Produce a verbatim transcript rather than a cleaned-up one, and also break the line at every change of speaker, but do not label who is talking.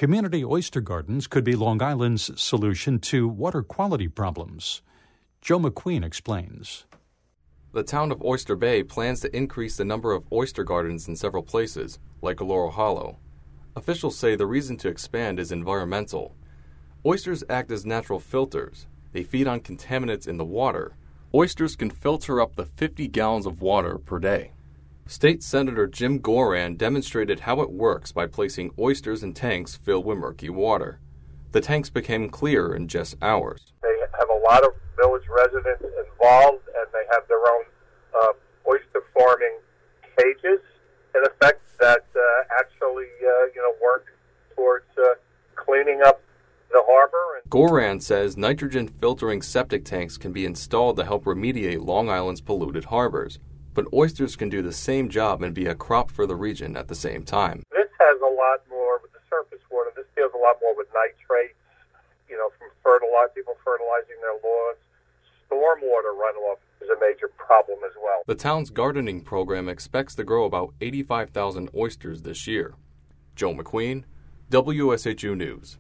Community oyster gardens could be Long Island's solution to water quality problems. Joe McQueen explains.
The town of Oyster Bay plans to increase the number of oyster gardens in several places, like Laurel Hollow. Officials say the reason to expand is environmental. Oysters act as natural filters. They feed on contaminants in the water. Oysters can filter up to fifty gallons of water per day. State Senator Jim Goran demonstrated how it works by placing oysters in tanks filled with murky water. The tanks became clear in just hours.
They have a lot of village residents involved, and they have their own uh, oyster farming cages, in effect, that uh, actually uh, you know work towards uh, cleaning up the harbor.
Goran says nitrogen filtering septic tanks can be installed to help remediate Long Island's polluted harbors. But oysters can do the same job and be a crop for the region at the same time.
This has a lot more with the surface water. This deals a lot more with nitrates, you know, from fertilizer, people fertilizing their lawns. Stormwater runoff is a major problem as well.
The town's gardening program expects to grow about eighty-five thousand oysters this year. Joe McQueen, W S H U News.